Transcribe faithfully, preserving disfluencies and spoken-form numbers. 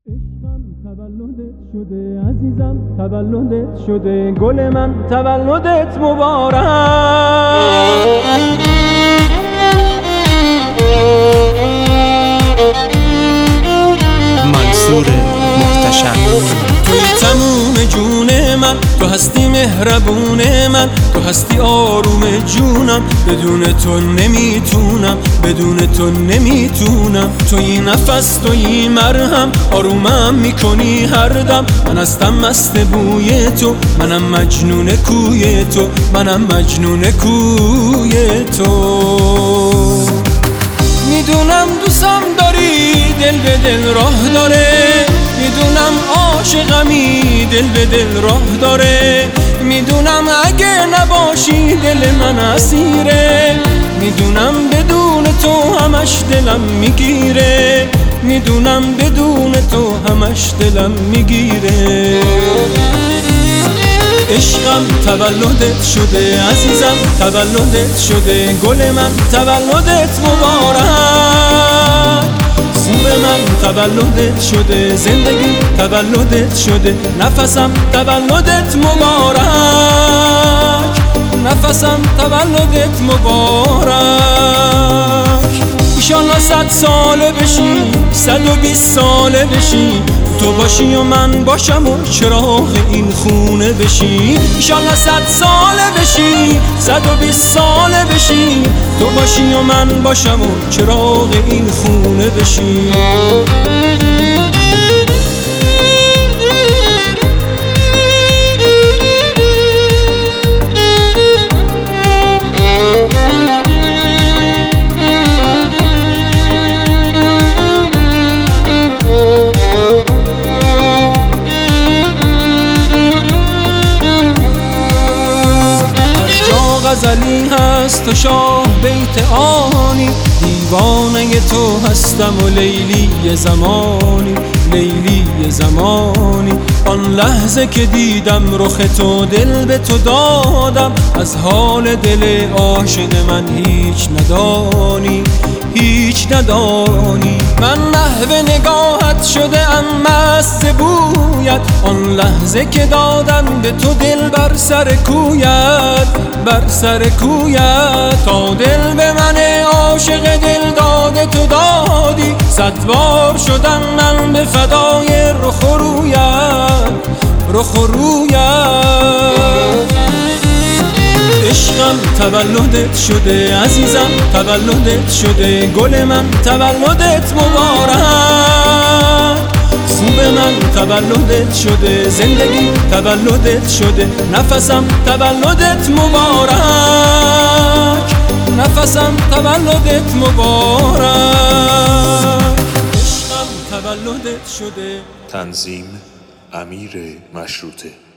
عشقم تولدت شده عزیزم، تولدت شده گل من، تولدت مبارک. منصور محتشم. توی تموم جون من، تو هستی مهربون من، تو هستی آروم جونم. بدون تو نمیتونم، بدون تو نمیتونم. توی نفس، توی مرهم، آرومم میکنی هر دم. من هستم مست بوی تو، منم مجنون کوی تو، منم مجنون کوی تو. میدونم دوستم داری، دل به دل راه داره. میدونم عاشقمی، دل به دل راه داره. میدونم اگه نباشی دل من اسیره. میدونم بدون تو همش دلم میگیره. میدونم بدون تو همش دلم میگیره. عشقم تولدت شده عزیزم، تولدت شده گل من، تولدت مبارک. خوب من تولدت شده، زندگی تولدت شده، نفسم تولدت مبارک، نفسم تولدت مبارک. ایشالله صد ساله بشی، صد و بیست ساله بشی، تو باشی و من باشم و چراغ این خونه بشی. ایشالله صد ساله بشی، صد و بیست ساله بشی، تو باشی و من باشم و چراغ این خونه بشی. غزلی هست و شاه بیت آنی، دیوانه تو هستم و لیلی زمانی، لیلی زمانی. آن لحظه که دیدم رخ تو دل به تو دادم، از حال دل عاشق من هیچ ندانی، هیچ ندانی. من محو نگاهت شده ام مست بویت، آن لحظه که دادم به تو دل بر سر کویت، بر سر کویت. تا دل به من عاشق دل داده تو دادی، صد بار شدم من به فدای رخ و رویت، رخ و رویت. عشقم تولدت شده عزیزم، تولدت شده گل من، تولدت مبارک. خوب من تولدت شده، زندگی تولدت شده، نفسم تولدت مبارک، نفسم تولدت مبارک. عشقم تولدت شده. تنظیم امیر مشروطه.